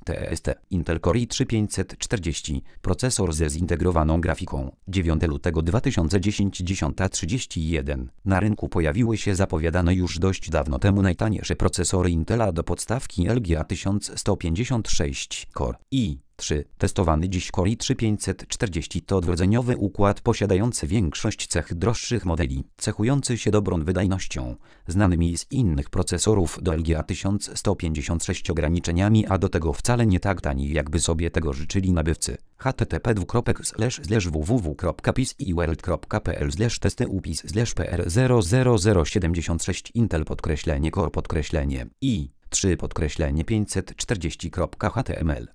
TST Intel Core i3 540, procesor ze zintegrowaną grafiką. 9 lutego 2010 10:31. Na rynku pojawiły się zapowiadane już dość dawno temu najtaniejsze procesory Intela do podstawki LGA 1156 Core i3. Testowany dziś Core i3 540 to odrodzeniowy układ posiadający większość cech droższych modeli, cechujący się dobrą wydajnością, znanymi z innych procesorów do LGA 1156 ograniczeniami, a do tego wcale nie tak tani, jakby sobie tego życzyli nabywcy. http://www.piseworld.pl/testy/upis/pr00076 Intel _Core_i3 540.html